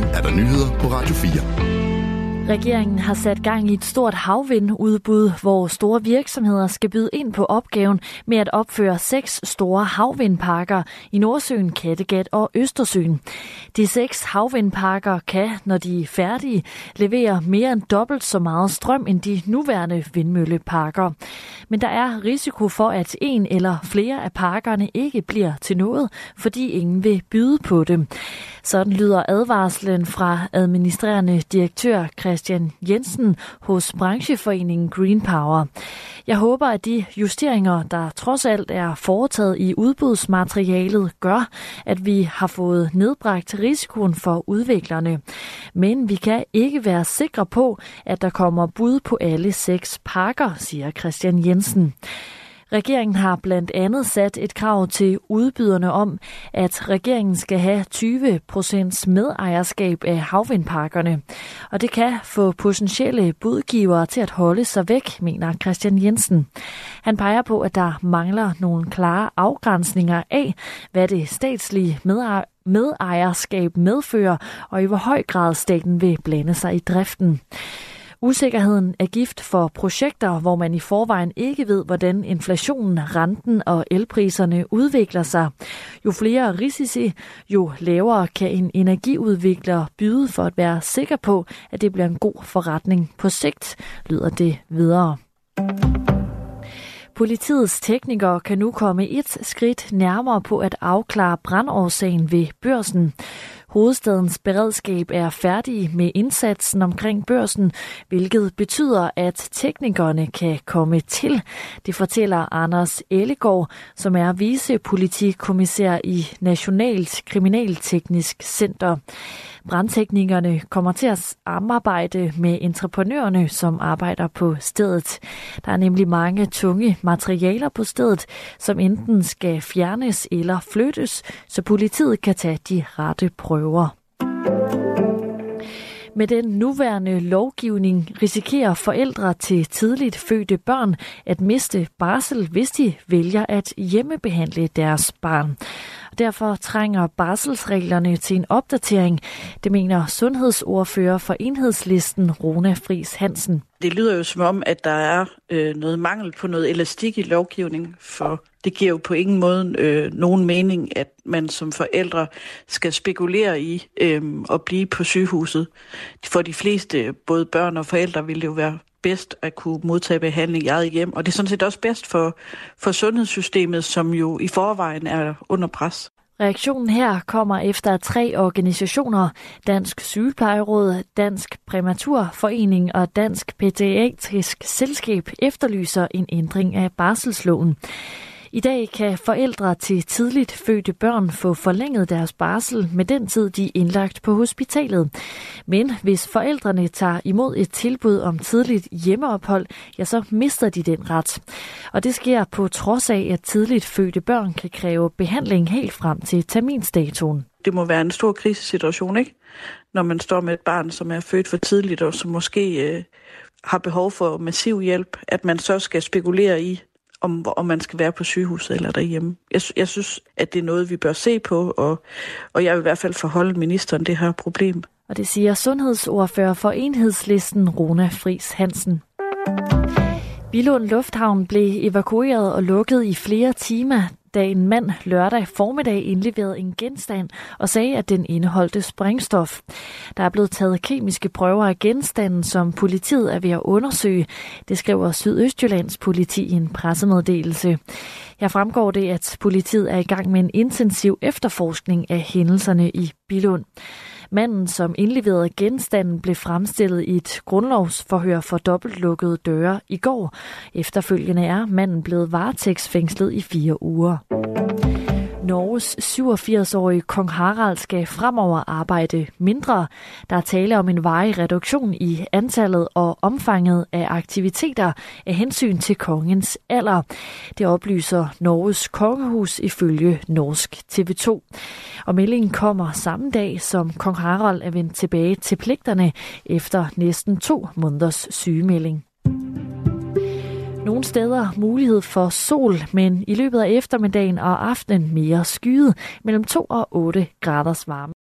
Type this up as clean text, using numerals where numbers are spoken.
er der nyheder på Radio 4. Regeringen har sat gang i et stort havvindudbud, hvor store virksomheder skal byde ind på opgaven med at opføre 6 store havvindparker i Nordsøen, Kattegat og Østersøen. De 6 havvindparker kan, når de er færdige, levere mere end dobbelt så meget strøm end de nuværende vindmølleparker. Men der er risiko for, at en eller flere af parkerne ikke bliver til noget, fordi ingen vil byde på dem. Sådan lyder advarslen fra administrerende direktør Christian Jensen hos brancheforeningen Green Power. Jeg håber, at de justeringer, der trods alt er foretaget i udbudsmaterialet, gør, at vi har fået nedbragt risikoen for udviklerne. Men vi kan ikke være sikre på, at der kommer bud på alle 6 parker, siger Christian Jensen. Regeringen har blandt andet sat et krav til udbyderne om, at regeringen skal have 20% medejerskab af havvindparkerne. Og det kan få potentielle budgivere til at holde sig væk, mener Christian Jensen. Han peger på, at der mangler nogle klare afgrænsninger af, hvad det statslige medejerskab medfører, og i hvor høj grad staten vil blande sig i driften. Usikkerheden er gift for projekter, hvor man i forvejen ikke ved, hvordan inflationen, renten og elpriserne udvikler sig. Jo flere risici, jo lavere kan en energiudvikler byde for at være sikker på, at det bliver en god forretning på sigt, lyder det videre. Politiets teknikere kan nu komme et skridt nærmere på at afklare brandårsagen ved Børsen. Hovedstadens beredskab er færdige med indsatsen omkring Børsen, hvilket betyder, at teknikerne kan komme til. Det fortæller Anders Ellegaard, som er vicepolitikommissær i Nationalt Kriminalteknisk Center. Brandteknikerne kommer til at samarbejde med entreprenørerne, som arbejder på stedet. Der er nemlig mange tunge materialer på stedet, som enten skal fjernes eller flyttes, så politiet kan tage de rette prøver. Med den nuværende lovgivning risikerer forældre til tidligt fødte børn at miste barsel, hvis de vælger at hjemmebehandle deres barn. Derfor trænger barselsreglerne til en opdatering, det mener sundhedsordfører for Enhedslisten, Rona Friis Hansen. Det lyder jo som om, at der er noget mangel på noget elastik i lovgivning, for det giver jo på ingen måde nogen mening, at man som forældre skal spekulere i at blive på sygehuset. For de fleste, både børn og forældre, vil det jo være bedst at kunne modtage behandling i eget hjem. Og det er sådan set også bedst for sundhedssystemet, som jo i forvejen er under pres. Reaktionen her kommer efter 3 organisationer, Dansk Sygeplejeråd, Dansk Præmaturforening og Dansk Pædiatrisk Selskab efterlyser en ændring af barselsloven. I dag kan forældre til tidligt fødte børn få forlænget deres barsel med den tid, de er indlagt på hospitalet. Men hvis forældrene tager imod et tilbud om tidligt hjemmeophold, ja, så mister de den ret. Og det sker på trods af, at tidligt fødte børn kan kræve behandling helt frem til terminsdatoen. Det må være en stor krisesituation, ikke? Når man står med et barn, som er født for tidligt og som måske har behov for massiv hjælp, at man så skal spekulere i, om man skal være på sygehuset eller derhjemme. Jeg synes, at det er noget, vi bør se på, og jeg vil i hvert fald forholde ministeren det her problem. Og det siger sundhedsordfører for Enhedslisten, Rona Friis Hansen. Billund Lufthavn blev evakueret og lukket i flere timer, da en mand lørdag formiddag indleverede en genstand og sagde, at den indeholdte sprængstof. Der er blevet taget kemiske prøver af genstanden, som politiet er ved at undersøge. Det skriver Sydøstjyllands politi i en pressemeddelelse. Her fremgår det, at politiet er i gang med en intensiv efterforskning af hændelserne i Billund. Manden, som indleverede genstanden, blev fremstillet i et grundlovsforhør for dobbeltlukkede døre i går. Efterfølgende er manden blevet varetægtsfængslet i 4 uger. Norges 87-årige kong Harald skal fremover arbejde mindre. Der er tale om en varig reduktion i antallet og omfanget af aktiviteter af hensyn til kongens alder. Det oplyser Norges kongehus ifølge norsk TV2. Og meldingen kommer samme dag, som kong Harald er vendt tilbage til pligterne efter næsten 2 måneders sygemelding. Nogle steder mulighed for sol, men i løbet af eftermiddagen og aftenen mere skyet mellem 2 og 8 graders varme.